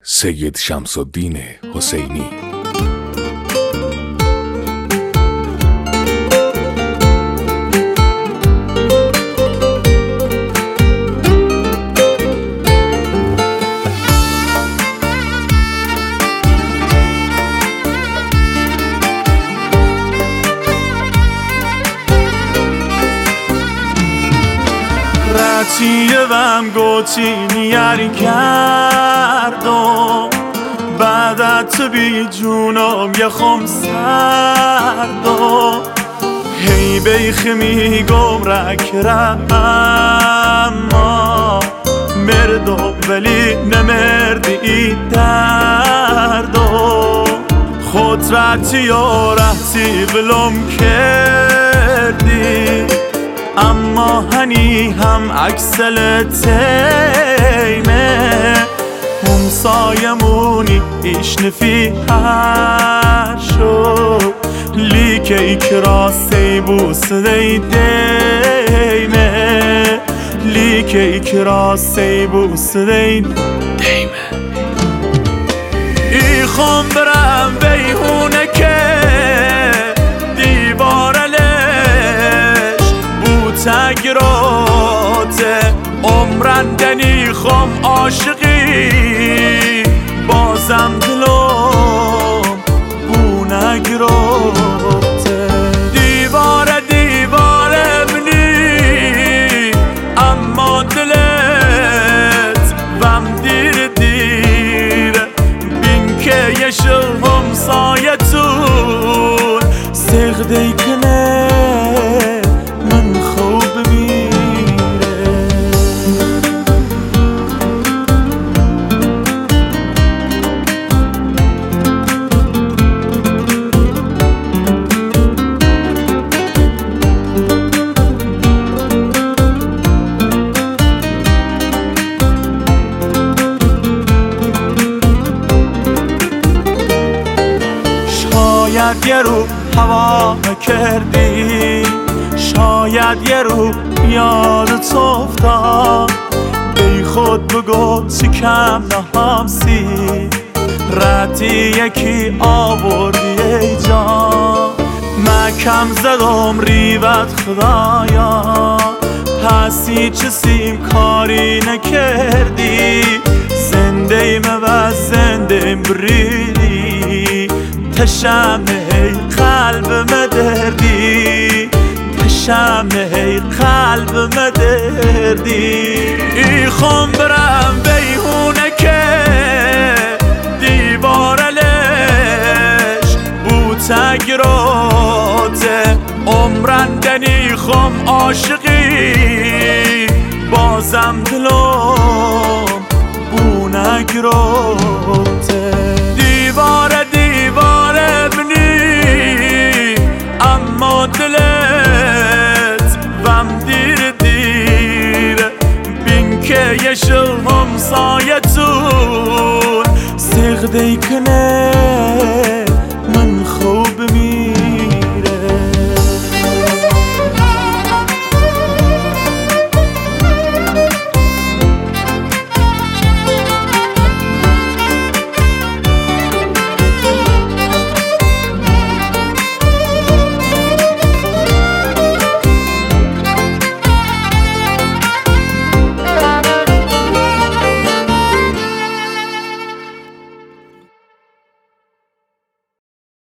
سید شمس‌الدین حسینی. Vem goçini yari kardom بعدت بی جونم یه خم سردم هی بیخ میگم رکرم اما مردم ولی نمردی دردم خود رتی و رهتی بلوم کردی اما هنی هم اکسل تیمه همسایمونی ایش نفی هر شد لیکه ایکراسی بوس دی دیمه لیکه ایکراسی بوس دی دیمه ای خون برم بیهونه که تگراته عمرندنی خم عاشقی بازم دلم بو نگراته دیوار منی اما دلت وم دیر بین که یه شلهم سایتون سغدی کنه شاید یه رو هوا کردی شاید یه رو یادت افتاد بی خود بگو چی کم نهامسی رتی یکی آوردی ای جان من کم زدم ریوت خدایا پسی چسیم کاری نکردی زنده ایم و زنده ایم بریدی تشمه قلب مدردی تشمه قلب مدردی ای خون برم بیهونه که دیوارلش بو تگراته عمرندنی خم عاشقی بازم دلم بو نگراته دیوار بنی اما دلت وم دیر بین که یه شلهم سایتون سغدی کنه